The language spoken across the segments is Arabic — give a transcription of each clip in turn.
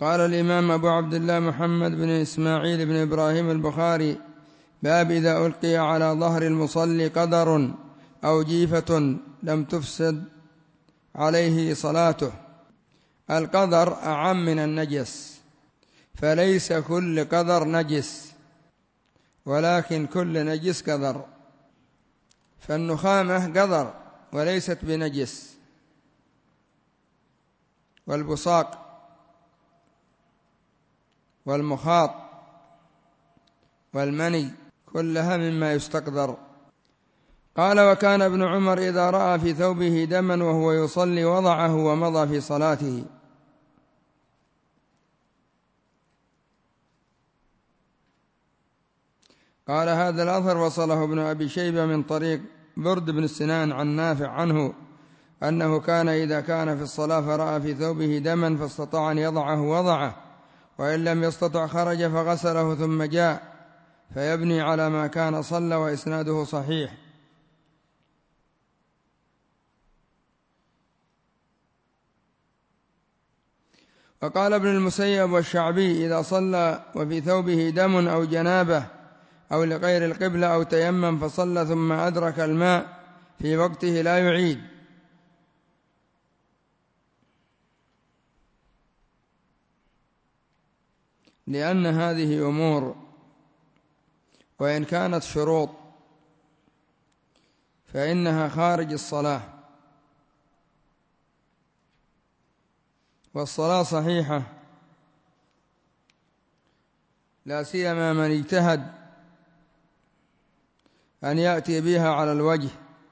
قال الإمام أبو عبد الله محمد بن إسماعيل بن إبراهيم البخاري: باب إذا ألقي على ظهر المصلي قدر أو جيفة لم تفسد عليه صلاته. القدر أعم من النجس، فليس كل قدر نجس، ولكن كل نجس قدر. فالنخامة قدر وليست بنجس، والبصاق والمخاط والمني كلها مما يستقدر. قال: وكان ابن عمر إذا رأى في ثوبه دما وهو يصلي وضعه ومضى في صلاته. قال: هذا الأثر وصله ابن أبي شيبة من طريق برد بن سنان عن نافع عنه أنه كان إذا كان في الصلاة فرأى في ثوبه دما فاستطاع أن يضعه وضعه، وإن لم يستطع خرج فغسله ثم جاء فيبني على ما كان صلى، وإسناده صحيح. وقال ابن المسيب والشعبي: إذا صلى وفي ثوبه دم أو جنابة أو لغير القبلة أو تيمم فصلى ثم أدرك الماء في وقته لا يعيد، لأن هذه أمور وإن كانت شروط فإنها خارج الصلاة، والصلاة صحيحة، لا سيما من اجتهد أن يأتي بها على الوجه.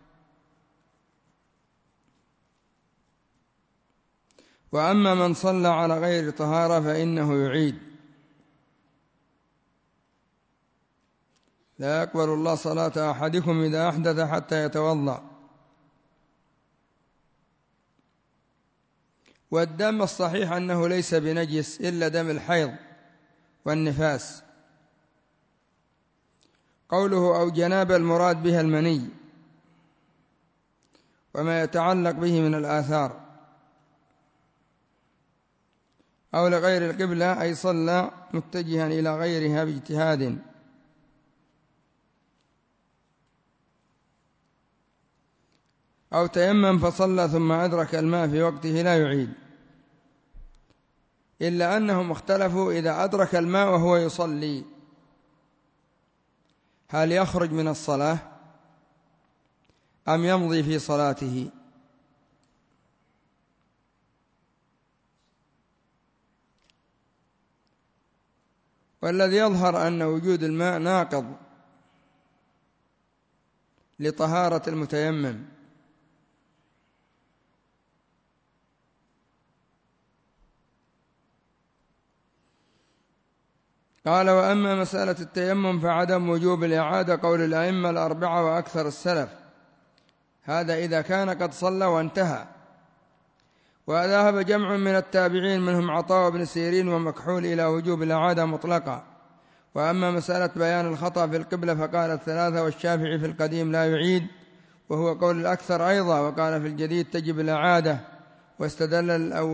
وأما من صلى على غير طهارة فإنه يعيد. لا يقبل الله صلاة أحدكم إذا أحدث حتى يتوضأ. والدم الصحيح أنه ليس بنجس إلا دم الحيض والنفاس. قوله أو جناب المراد بها المني وما يتعلق به من الآثار. أو لغير القبلة أي صلى متجها إلى غيرها باجتهاد. أو تيمم فصلى ثم أدرك الماء في وقته لا يعيد، إلا أنهم اختلفوا إذا أدرك الماء وهو يصلي هل يخرج من الصلاة أم يمضي في صلاته. والذي يظهر أن وجود الماء ناقض لطهارة المتيمم. قال: وأما مسألة التيمم فعدم وجوب الإعادة قول الأئمة الأربعة وأكثر السلف، هذا إذا كان قد صلى وانتهى. وذهب جمع من التابعين منهم عطاء بن سيرين ومكحول إلى وجوب الإعادة مطلقا. وأما مسألة بيان الخطأ في القبلة فقال الثلاثة والشافعي في القديم لا يعيد، وهو قول الأكثر أيضا. وقال في الجديد تجب الإعادة. واستدل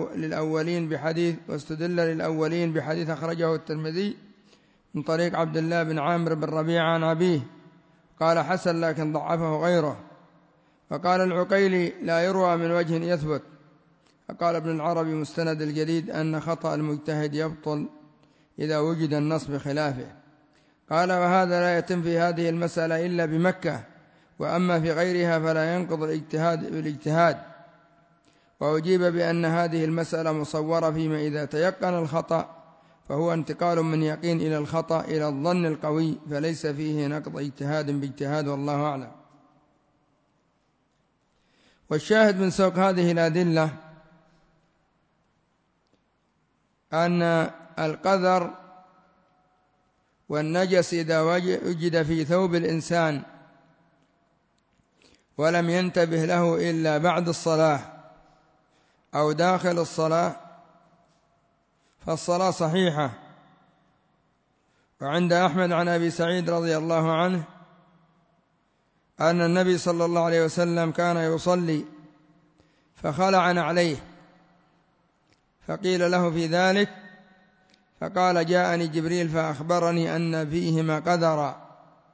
للأولين بحديث أخرجه الترمذي من طريق عبد الله بن عامر بن ربيعة عن أبيه، قال حسن لكن ضعفه غيره. وقال العقيلي لا يروى من وجه يثبت. فقال ابن العربي مستند الجديد أن خطأ المجتهد يبطل إذا وجد النص بخلافه. قال: وهذا لا يتم في هذه المسألة إلا بمكة، وأما في غيرها فلا ينقض الاجتهاد بالاجتهاد. وأجيب بأن هذه المسألة مصورة فيما إذا تيقن الخطأ فهو انتقال من يقين إلى الخطأ إلى الظن القوي، فليس فيه نقض اجتهاد باجتهاد، والله أعلم. والشاهد من سوق هذه الأدلة أن القذر والنجس إذا وجد في ثوب الإنسان ولم ينتبه له إلا بعد الصلاة أو داخل الصلاة فالصلاة صحيحة. وعند أحمد عن أبي سعيد رضي الله عنه أن النبي صلى الله عليه وسلم كان يصلي فخلع عليه، فقيل له في ذلك فقال جاءني جبريل فأخبرني أن فيهما قدرا.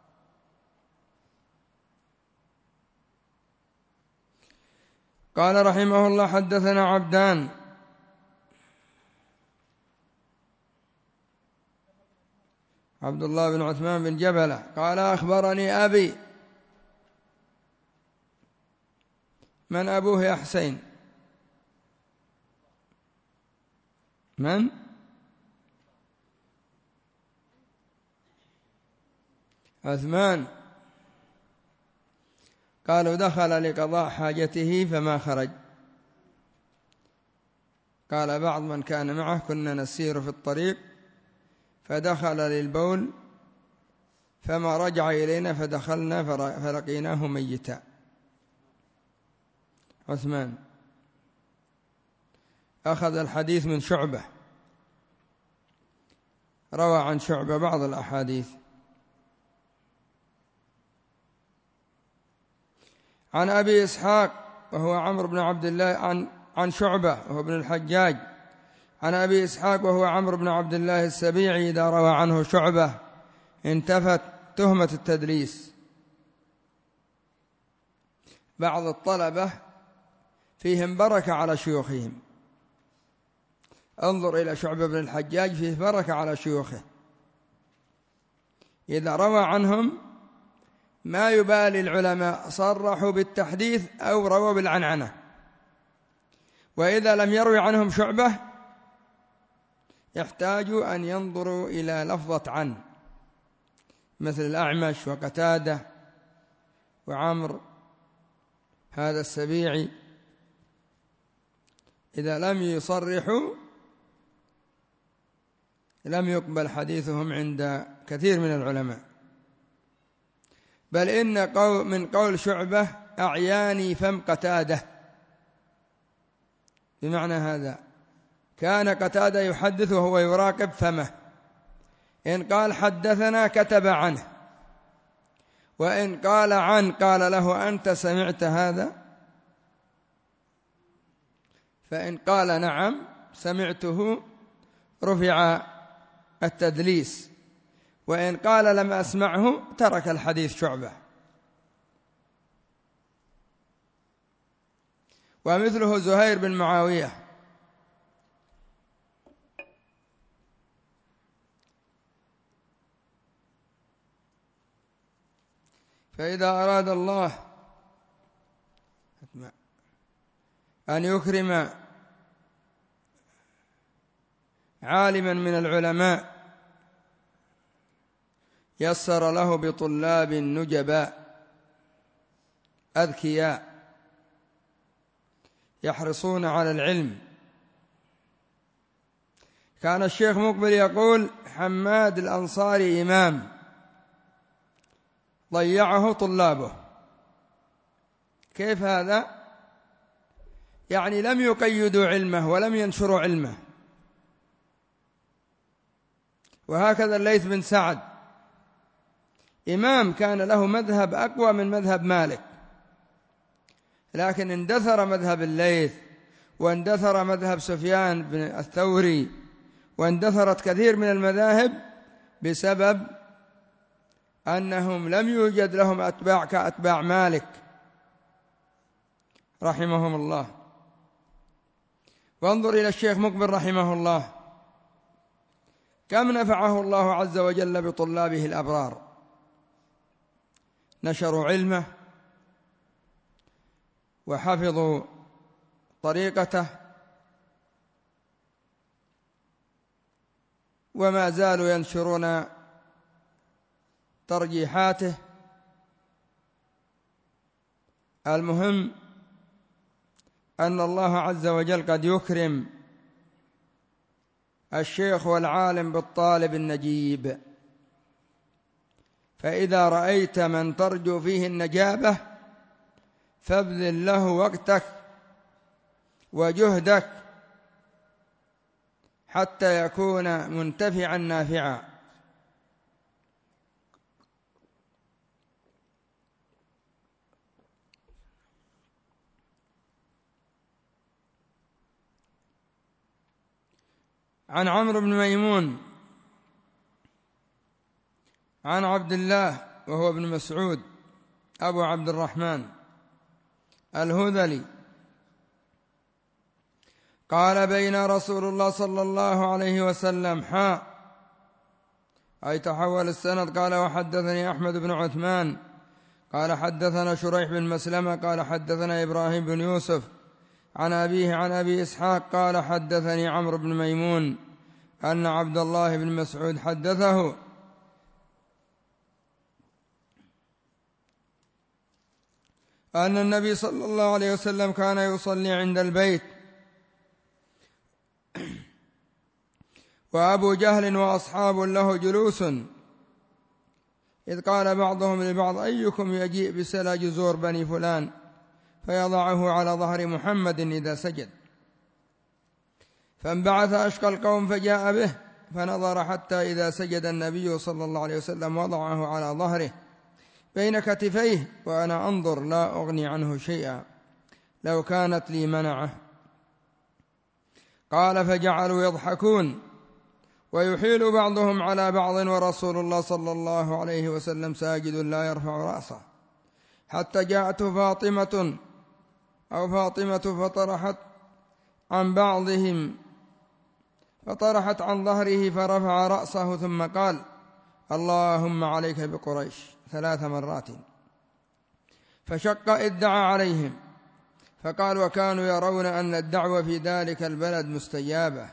قال رحمه الله حدثنا عبدان عبد الله بن عثمان بن جبلة قال أخبرني أبي. من أبوه يا حسين؟ من؟ عثمان. قالوا دخل لقضاء حاجته فما خرج. قال بعض من كان معه كنا نسير في الطريق فدخل للبول فما رجع إلينا فدخلنا فلقيناه ميتا. عثمان أخذ الحديث من شعبة، روى عن شعبة بعض الأحاديث. عن أبي إسحاق وهو عمرو بن عبد الله عن شعبة وهو ابن الحجاج عن أبي إسحاق وهو عمرو بن عبد الله السبيعي إذا روى عنه شعبة انتفت تهمة التدليس. بعض الطلبة فيهم بركة على شيوخهم، انظر إلى شعبة بن الحجاج فيه بركة على شيوخه، إذا روى عنهم ما يبالي العلماء صرحوا بالتحديث أو رووا بالعنعنة، وإذا لم يروي عنهم شعبة يحتاجوا أن ينظروا إلى لفظة عن، مثل الأعمش وقتادة وعمر هذا السبيعي، إذا لم يصرحوا لم يقبل حديثهم عند كثير من العلماء. بل إن من قول شعبة أعياني فم قتادة، بمعنى هذا كان قتادة يحدث وهو يراقب فمه، إن قال حدثنا كتب عنه، وإن قال عن قال له أنت سمعت هذا، فإن قال نعم سمعته رفع التدليس، وإن قال لم أسمعه ترك الحديث شعبة. ومثله زهير بن معاوية فإذا أراد الله أن يكرم عالما من العلماء يسر له بطلاب نجباء أذكياء يحرصون على العلم. كان الشيخ مقبل يقول حماد الأنصاري إمام ضيعه طلابه. كيف هذا؟ يعني لم يقيدوا علمه ولم ينشروا علمه. وهكذا الليث بن سعد إمام كان له مذهب أقوى من مذهب مالك، لكن اندثر مذهب الليث واندثر مذهب سفيان بن الثوري واندثرت كثير من المذاهب بسبب أنهم لم يوجد لهم أتباع كأتباع مالك رحمهم الله. وانظر إلى الشيخ مقبل رحمه الله كم نفعه الله عز وجل بطلابه الأبرار، نشروا علمه وحفظوا طريقته وما زالوا ينشرون ترجيحاته. المهم أن الله عز وجل قد يكرم الشيخ والعالم بالطالب النجيب، فإذا رأيت من ترجو فيه النجابة فابذل له وقتك وجهدك حتى يكون منتفعا نافعا. عن عمرو بن ميمون عن عبد الله وهو ابن مسعود أبو عبد الرحمن الهذلي قال بين رسول الله صلى الله عليه وسلم أي تحول السند. قال وحدثني أحمد بن عثمان قال حدثنا شريح بن مسلمة قال حدثنا إبراهيم بن يوسف عن أبيه عن أبي إسحاق قال حدثني عمرو بن ميمون أن عبد الله بن مسعود حدثه أن النبي صلى الله عليه وسلم كان يصلي عند البيت وأبو جهل وأصحاب له جلوس، إذ قال بعضهم لبعض أيكم يجيء بسلا جزور بني فلان فيضعه على ظهر محمد إذا سجد، فانبعث أشقى القوم فجاء به فنظر حتى إذا سجد النبي صلى الله عليه وسلم وضعه على ظهره بين كتفيه وأنا أنظر لا أغني عنه شيئا لو كانت لي منعه. قال فجعلوا يضحكون ويحيل بعضهم على بعض ورسول الله صلى الله عليه وسلم ساجد لا يرفع رأسه، حتى جاءته فاطمة فطرحت عن بعضهم فطرحت عن ظهره فرفع رأسه ثم قال اللهم عليك بقريش 3 مرات، فشق إذ دعا عليهم، فقال وكانوا يرون أن الدعوة في ذلك البلد مستجابة،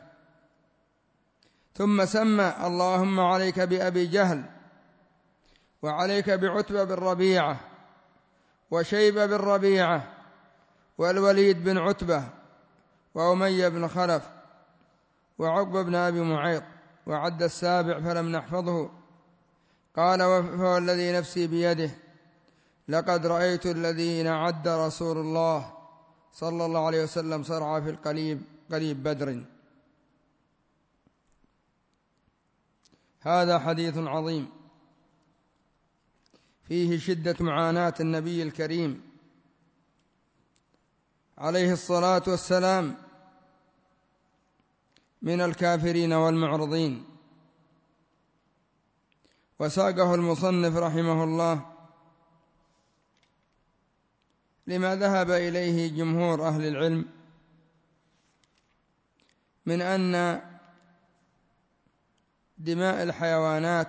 ثم سمى اللهم عليك بأبي جهل وعليك بعتبة بن ربيعة وشيبة بن ربيعة والوليد بن عتبة وأمية بن خلف وعقبة بن أبي معيط، وعد 7 فلم نحفظه. قال فوالذي نفسي بيده لقد رأيت الذين عد رسول الله صلى الله عليه وسلم صرعى في قليب بدر. هذا حديث عظيم فيه شدة معاناة النبي الكريم عليه الصلاة والسلام من الكافرين والمعرضين، وساقه المصنف رحمه الله لما ذهب إليه جمهور أهل العلم من أن دماء الحيوانات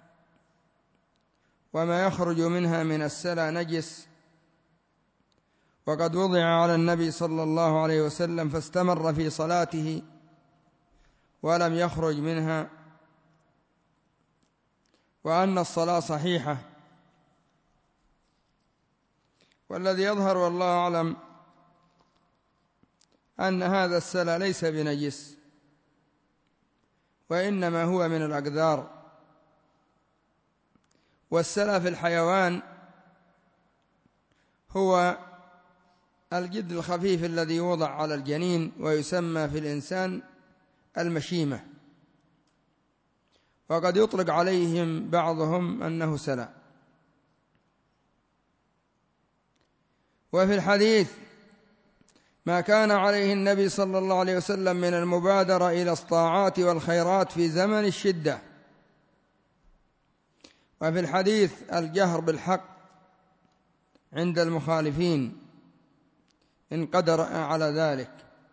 وما يخرج منها من السلى نجس، وقد وضع على النبي صلى الله عليه وسلم فاستمر في صلاته ولم يخرج منها، وأن الصلاة صحيحة. والذي يظهر والله أعلم أن هذا السلى ليس بنجس، وإنما هو من الأقذار. والسلى في الحيوان هو الجد الخفيف الذي يوضع على الجنين، ويسمى في الإنسان المشيمة، وقد يطلق عليهم بعضهم أنه سلى. وفي الحديث ما كان عليه النبي صلى الله عليه وسلم من المبادرة إلى الطاعات والخيرات في زمن الشدة، وفي الحديث الجهر بالحق عند المخالفين إن قدر على ذلك.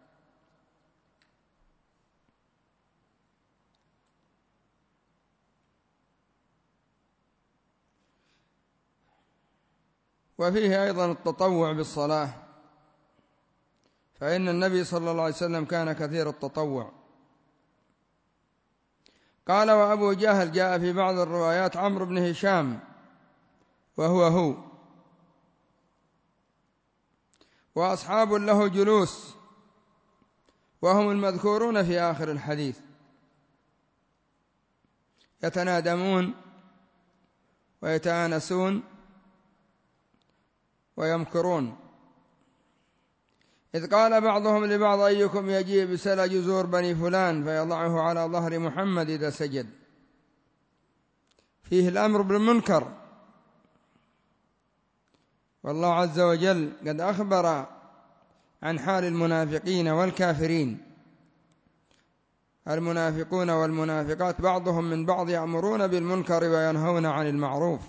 وفيه أيضا التطوع بالصلاة، فإن النبي صلى الله عليه وسلم كان كثير التطوع. قال وأبو جهل جاء في بعض الروايات عمرو بن هشام وهو وأصحاب له جلوس، وهم المذكورون في آخر الحديث، يتنادمون ويتآنسون ويمكرون، إذ قال بعضهم لبعض أيكم يجيء بسلى جزور بني فلان فيضعه على ظهر محمد إذا سجد. فيه الأمر بالمنكر، والله عز وجل قد أخبر عن حال المنافقين والكافرين المنافقون والمنافقات بعضهم من بعض يأمرون بالمنكر وينهون عن المعروف.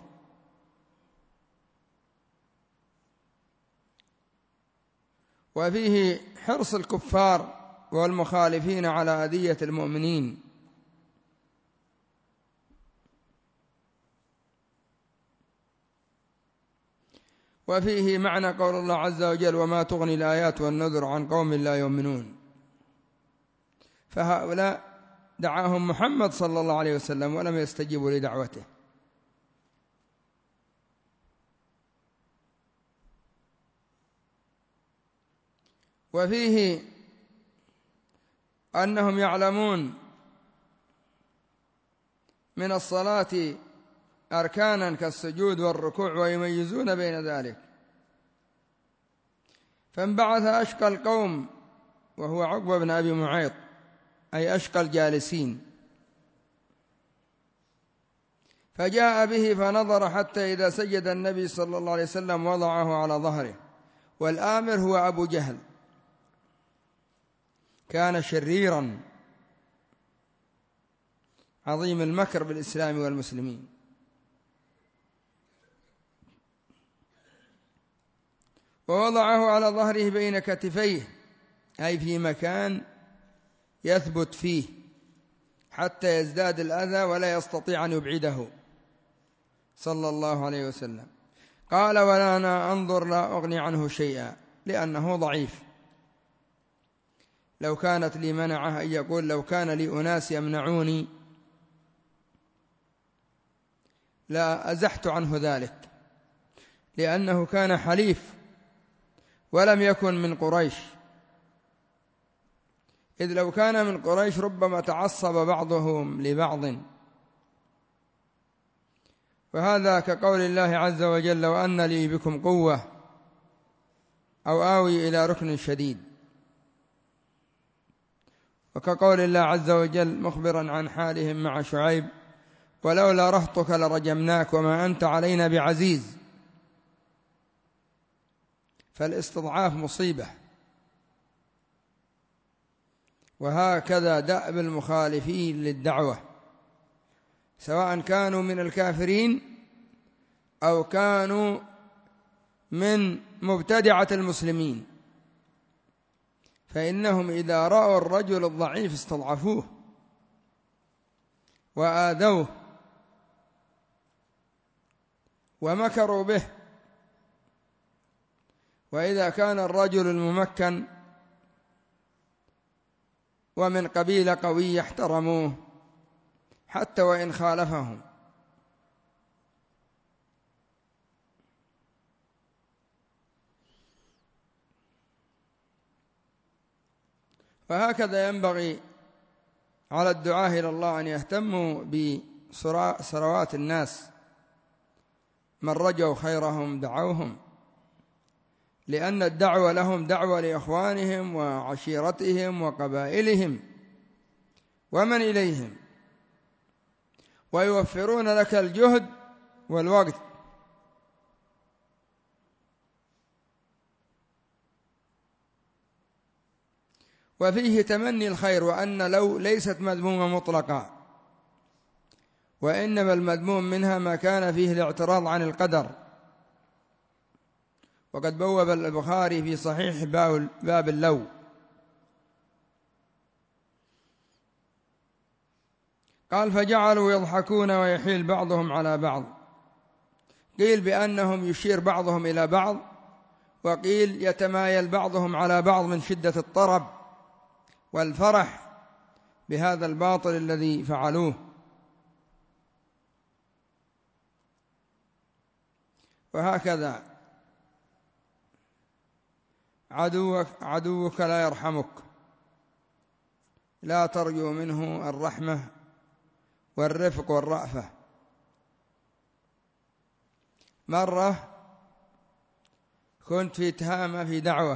وفيه حرص الكفار والمخالفين على أذية المؤمنين. وفيه معنى قول الله عز وجل: وما تغني الآيات والنذر عن قوم لا يؤمنون. فهؤلاء دعاهم محمد صلى الله عليه وسلم ولم يستجيبوا لدعوته. وفيه أنهم يعلمون من الصلاة أركانا كالسجود والركوع ويميزون بين ذلك. فانبعث أشقى القوم وهو عقبة بن أبي معيط، أي أشقى الجالسين، فجاء به فنظر حتى إذا سجد النبي صلى الله عليه وسلم وضعه على ظهره. والآمر هو أبو جهل، كان شريرا عظيم المكر بالإسلام والمسلمين. ووضعه على ظهره بين كتفيه، أي في مكان يثبت فيه حتى يزداد الأذى ولا يستطيع أن يبعده صلى الله عليه وسلم. قال: ولا أنا أنظر لا أغني عنه شيئا، لأنه ضعيف. لو كانت لي منعه أن يقول: لو كان لي أناس يمنعوني لا أزحت عنه ذلك، لأنه كان حليف ولم يكن من قريش، إذ لو كان من قريش ربما تعصب بعضهم لبعض. وهذا كقول الله عز وجل: لو أن لي بكم قوة أو آوي إلى ركن شديد. وكقول الله عز وجل مخبرا عن حالهم مع شعيب: ولولا رهطك لرجمناك وما أنت علينا بعزيز. فالاستضعاف مصيبة. وهكذا دأب المخالفين للدعوة، سواء كانوا من الكافرين أو كانوا من مبتدعة المسلمين، فإنهم إذا رأوا الرجل الضعيف استضعفوه وآذوه ومكروا به. وإذا كان الرجل الممكن ومن قبيلة قوية احترموه حتى وإن خالفهم. وهكذا ينبغي على الدعاة إلى الله أن يهتموا بثروات الناس، من رجوا خيرهم دعوهم، لأن الدعوة لهم دعوة لإخوانهم وعشيرتهم وقبائلهم ومن إليهم، ويوفرون لك الجهد والوقت. وفيه تمني الخير، وأن لو ليست مذمومة مطلقا، وإنما المذموم منها ما كان فيه الاعتراض عن القدر. وقد بوب البخاري في صحيح باب اللو. قال: فجعلوا يضحكون ويحيل بعضهم على بعض. قيل بأنهم يشير بعضهم إلى بعض، وقيل يتمايل بعضهم على بعض من شدة الطرب والفرح بهذا الباطل الذي فعلوه. وهكذا عدوك لا يرحمك، لا ترجو منه الرحمة والرفق والرأفة. مرة كنت في تهامة في دعوة،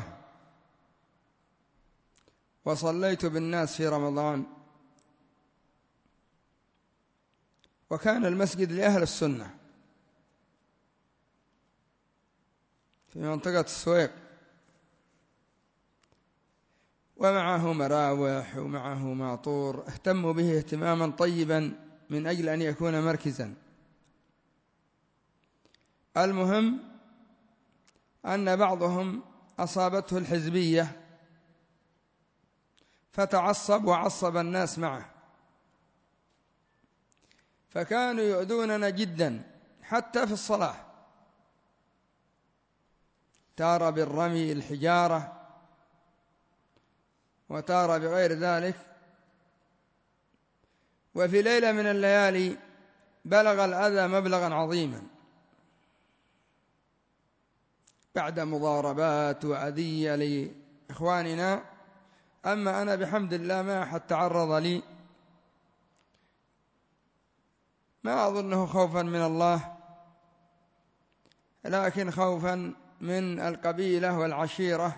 وصليت بالناس في رمضان، وكان المسجد لأهل السنة في منطقة السويق. ومعه مراوح ومعه ماطور، اهتموا به اهتماما طيبا من أجل أن يكون مركزا. المهم أن بعضهم أصابته الحزبية فتعصب وعصب الناس معه، فكانوا يؤذوننا جدا حتى في الصلاة، تارة بالرمي الحجارة وتارة بغير ذلك. وفي ليلة من الليالي بلغ الأذى مبلغا عظيما بعد مضاربات وأذية لإخواننا. أما أنا بحمد الله ما أحد تعرض لي، ما أظنه خوفا من الله، لكن خوفا من القبيلة والعشيرة،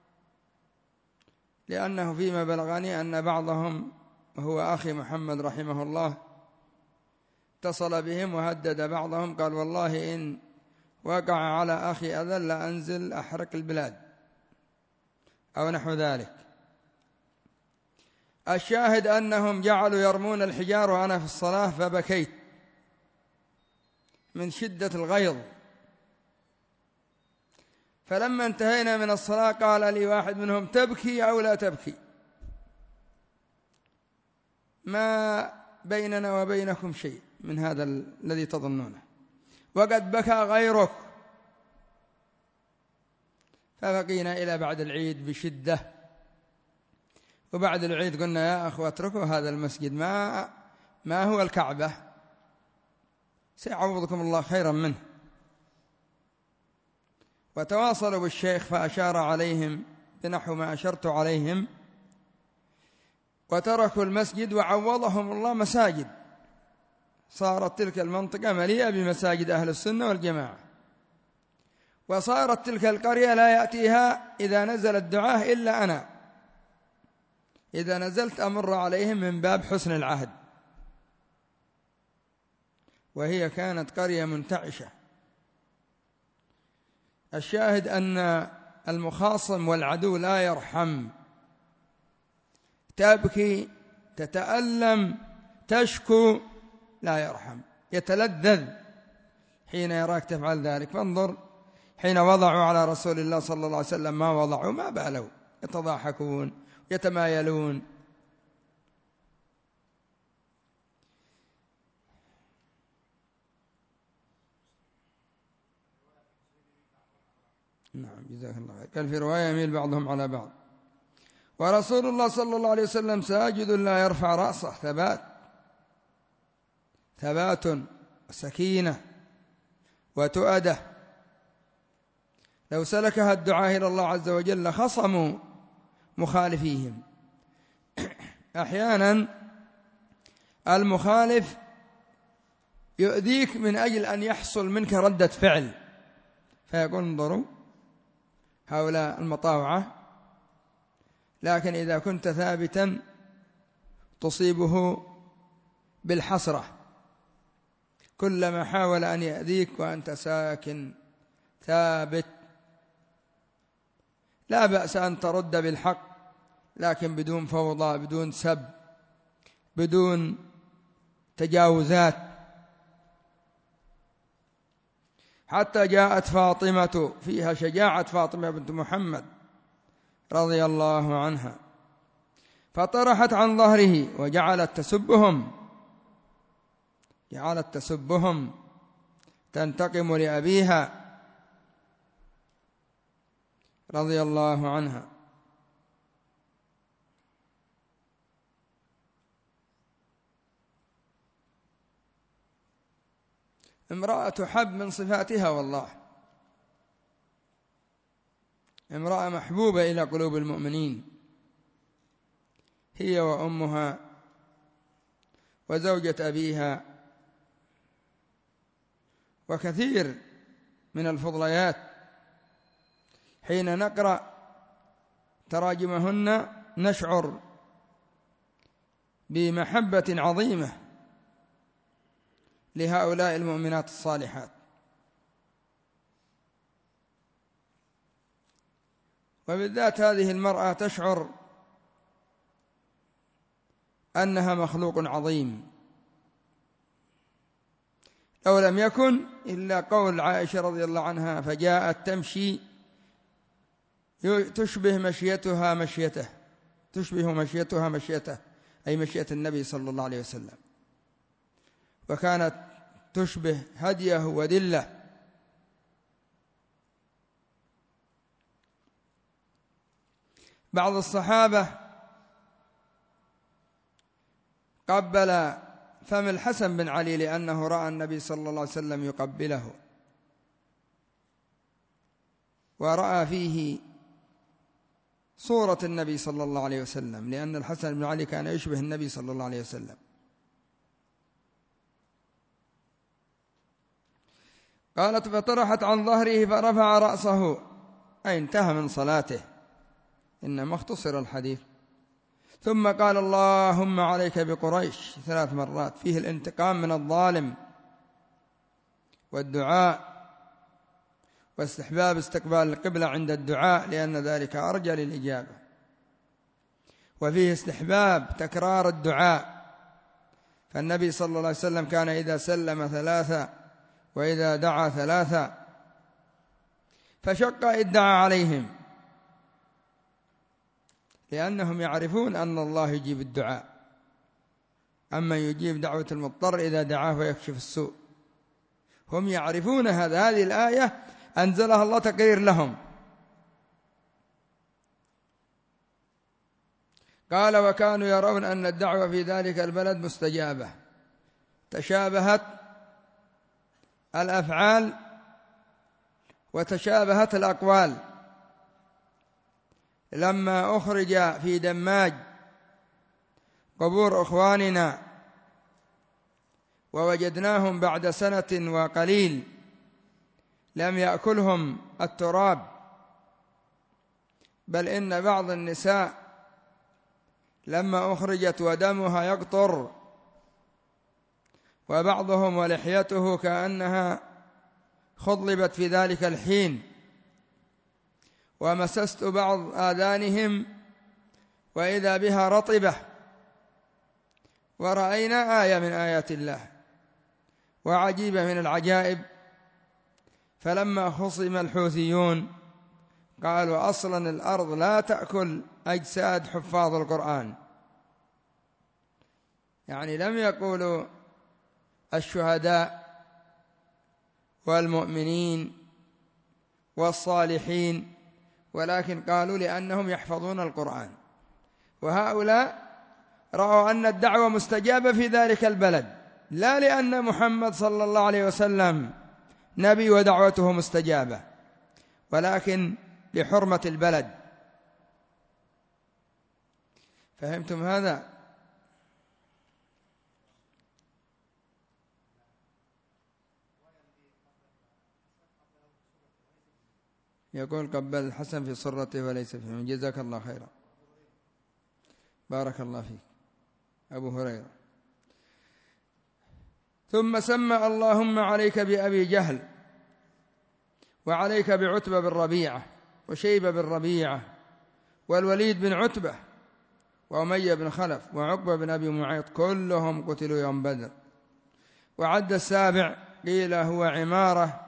لأنه فيما بلغني أن بعضهم وهو أخي محمد رحمه الله اتصل بهم وهدد بعضهم، قال والله إن وقع على أخي أذى لأنزل أحرق البلاد أو نحو ذلك. الشاهد أنهم جعلوا يرمون الحجار وأنا في الصلاة، فبكيت من شدة الغيظ. فلما انتهينا من الصلاة قال لي واحد منهم: تبكي أو لا تبكي؟ ما بيننا وبينكم شيء من هذا الذي تظنونه، وقد بكى غيرك. فبقينا إلى بعد العيد بشدة، وبعد العيد قلنا يا أخوة اتركوا هذا المسجد، ما هو الكعبة، سيعوضكم الله خيرا منه. وتواصلوا بالشيخ فأشار عليهم بنحو ما أشرت عليهم، وتركوا المسجد وعوضهم الله مساجد، صارت تلك المنطقة مليئة بمساجد أهل السنة والجماعة، وصارت تلك القرية لا يأتيها إذا نزل الدعاة إلا أنا، إذا نزلت أمر عليهم من باب حسن العهد. وهي كانت قرية منتعشة. الشاهد أن المخاصم والعدو لا يرحم، تبكي تتألم تشكو لا يرحم، يتلذذ حين يراك تفعل ذلك. فانظر حين وضعوا على رسول الله صلى الله عليه وسلم ما وضعوا، ما بالوا، يتضاحكون يتمايلون. نعم جزاك الله خير. قال في رواية: يميل بعضهم على بعض. ورسول الله صلى الله عليه وسلم ساجد لا يرفع رأسه، ثبات وسكينة وتؤدة. لو سلكها الدعاء إلى الله عز وجل لخصموا مخالفيهم. أحيانا المخالف يؤذيك من أجل أن يحصل منك ردة فعل، فيقول انظروا هؤلاء المطاوعة، لكن إذا كنت ثابتا تصيبه بالحسرة كلما حاول أن يأذيك وأنت ساكن ثابت. لا بأس أن ترد بالحق، لكن بدون فوضى، بدون سب، بدون تجاوزات. حتى جاءت فاطمة، فيها شجاعة فاطمة بنت محمد رضي الله عنها، فطرحت عن ظهره وجعلت تسبهم تنتقم لأبيها رضي الله عنها. امرأة تحب من صفاتها، والله امرأة محبوبة إلى قلوب المؤمنين، هي وأمها وزوجة أبيها، وكثير من الفضليات. حين نقرأ تراجمهن نشعر بمحبة عظيمة لهؤلاء المؤمنات الصالحات. وبالذات هذه المرأة تشعر أنها مخلوق عظيم، لو لم يكن إلا قول عائشة رضي الله عنها: فجاءت تمشي تشبه مشيتها مشيته، تشبه مشيتها مشيته، أي مشية النبي صلى الله عليه وسلم، وكانت تشبه هديه ودله. بعض الصحابة قبل فم الحسن بن علي لأنه رأى النبي صلى الله عليه وسلم يقبله، ورأى فيه صورة النبي صلى الله عليه وسلم، لأن الحسن بن علي كان يشبه النبي صلى الله عليه وسلم. قالت: فطرحت عن ظهره فرفع رأسه، أي انتهى من صلاته، إنما اختصر الحديث. ثم قال: اللهم عليك بقريش 3 مرات، فيه الانتقام من الظالم، والدعاء، واستحباب استقبال القبلة عند الدعاء لأن ذلك أرجى للإجابة، وفيه استحباب تكرار الدعاء، فالنبي صلى الله عليه وسلم كان إذا سلم 3 وإذا دعا 3، فشق إذ دعا عليهم، لأنهم يعرفون أن الله يجيب الدعاء، أما يجيب دعوة المضطر إذا دعاه ويكشف السوء، هم يعرفون هذا. هذه الآية أنزلها الله تقرير لهم. قال: وكانوا يرون أن الدعوة في ذلك البلد مستجابة، تشابهت الأفعال وتشابهت الأقوال. لما أخرج في دماج قبور إخواننا ووجدناهم بعد 1 وقليل لم يأكلهم التراب، بل إن بعض النساء لما أخرجت ودمها يقطر، وبعضهم ولحيته كأنها خضلبت في ذلك الحين، ومسست بعض آذانهم وإذا بها رطبة، ورأينا آية من آيات الله وعجيبة من العجائب. فلما خصم الحوثيون قالوا: أصلا الأرض لا تأكل أجساد حفاظ القرآن، يعني لم يقولوا الشهداء والمؤمنين والصالحين، ولكن قالوا لأنهم يحفظون القرآن. وهؤلاء رأوا أن الدعوة مستجابة في ذلك البلد، لا لأن محمد صلى الله عليه وسلم نبي ودعوته مستجابة، ولكن لحرمة البلد. فهمتم هذا؟ يقول: قبل الحسن في صرته وليس فيه. جزاك الله خيرا، بارك الله فيك. أبو هريرة: ثم سمى: اللهم عليك بأبي جهل، وعليك بعتبة بن ربيعة، وشيبة بن ربيعة، والوليد بن عتبة، وأمية بن خلف، وعقبة بن أبي معيط، كلهم قتلوا يوم بدر. وعد السابع قيل هو عمارة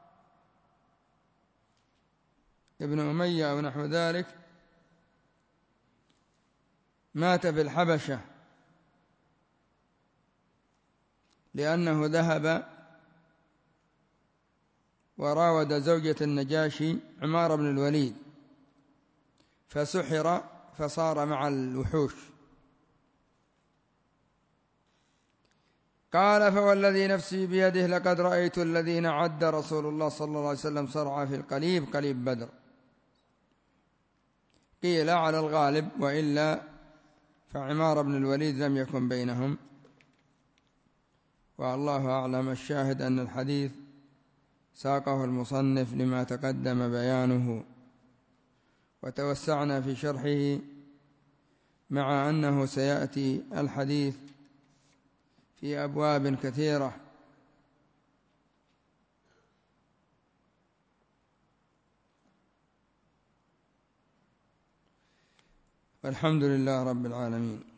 ابن أمية أو نحو ذلك، مات في الحبشة لأنه ذهب وراود زوجة النجاشي عمار بن الوليد، فسحر فصار مع الوحوش. قال: فوالذي نفسي بيده لقد رأيت الذين عد رسول الله صلى الله عليه وسلم صرعى في القليب، قليب بدر. قيل على الغالب، وإلا فعمار بن الوليد لم يكن بينهم، والله أعلم. الشاهد أن الحديث ساقه المصنف لما تقدم بيانه، وتوسعنا في شرحه، مع أنه سيأتي الحديث في أبواب كثيرة. والحمد لله رب العالمين.